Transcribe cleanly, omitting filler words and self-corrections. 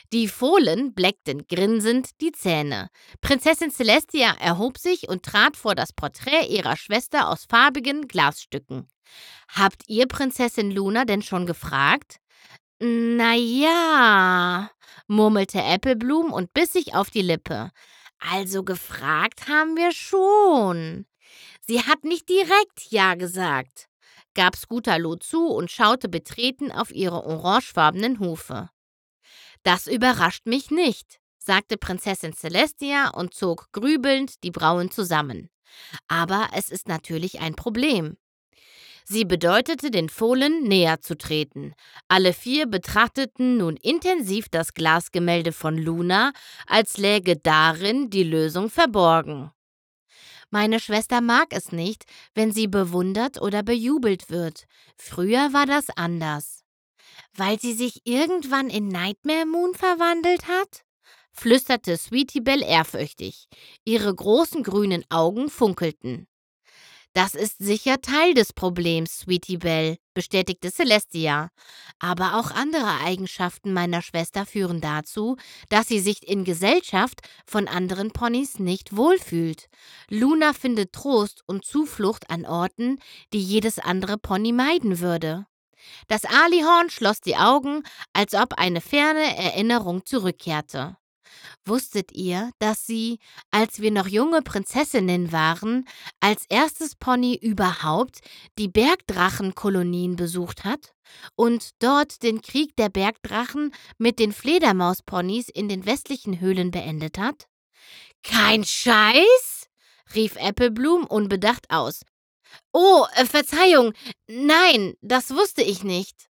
Die Fohlen bleckten grinsend die Zähne. Prinzessin Celestia erhob sich und trat vor das Porträt ihrer Schwester aus farbigen Glasstücken. »Habt ihr Prinzessin Luna denn schon gefragt?« »Na ja«, murmelte Apple und biss sich auf die Lippe. »Also gefragt haben wir schon. Sie hat nicht direkt ja gesagt«, gab Scootaloo zu und schaute betreten auf ihre orangefarbenen Hufe. »Das überrascht mich nicht«, sagte Prinzessin Celestia und zog grübelnd die Brauen zusammen. »Aber es ist natürlich ein Problem.« Sie bedeutete den Fohlen, näher zu treten. Alle 4 betrachteten nun intensiv das Glasgemälde von Luna, als läge darin die Lösung verborgen. »Meine Schwester mag es nicht, wenn sie bewundert oder bejubelt wird. Früher war das anders.« »Weil sie sich irgendwann in Nightmare Moon verwandelt hat?«, flüsterte Sweetie Belle ehrfürchtig. Ihre großen grünen Augen funkelten. »Das ist sicher Teil des Problems, Sweetie Belle«, bestätigte Celestia. »Aber auch andere Eigenschaften meiner Schwester führen dazu, dass sie sich in Gesellschaft von anderen Ponys nicht wohlfühlt. Luna findet Trost und Zuflucht an Orten, die jedes andere Pony meiden würde.« Das Alihorn schloss die Augen, als ob eine ferne Erinnerung zurückkehrte. »Wusstet ihr, dass sie, als wir noch junge Prinzessinnen waren, als erstes Pony überhaupt die Bergdrachenkolonien besucht hat und dort den Krieg der Bergdrachen mit den Fledermausponys in den westlichen Höhlen beendet hat?« »Kein Scheiß?«, rief Apple unbedacht aus. »Oh, Verzeihung, nein, das wusste ich nicht.«